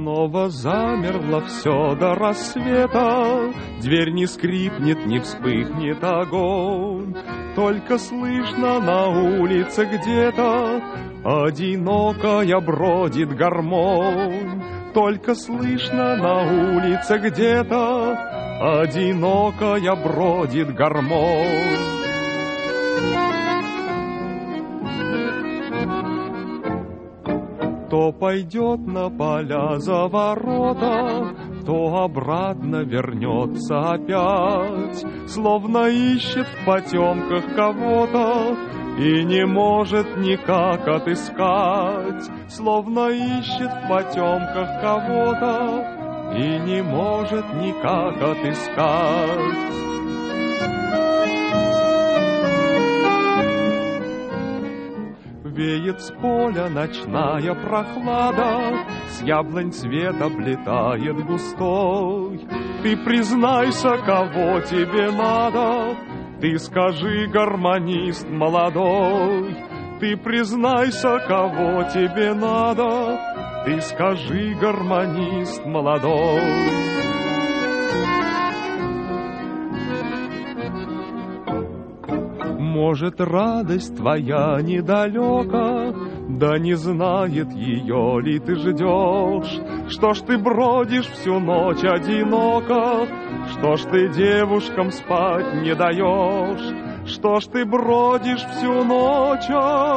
Снова замерло все до рассвета, дверь не скрипнет, не вспыхнет огонь. Только слышно на улице где-то одинокая бродит гармонь. Только слышно на улице где-то одинокая бродит гармонь. То пойдет на поля за ворота, то обратно вернется опять, словно ищет в потемках кого-то и не может никак отыскать, словно ищет в потемках кого-то и не может никак отыскать. Веет с поля ночная прохлада, с яблонь цвет облетает густой. Ты признайся, кого тебе надо, ты скажи, гармонист молодой. Ты признайся, кого тебе надо, ты скажи, гармонист молодой. Может, радость твоя недалека, да не знает ее ли ты ждешь. Что ж ты бродишь всю ночь одиноко, что ж ты девушкам спать не даешь? Что ж ты бродишь всю ночь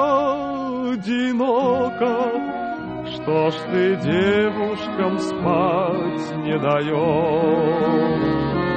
одиноко, что ж ты девушкам спать не даешь?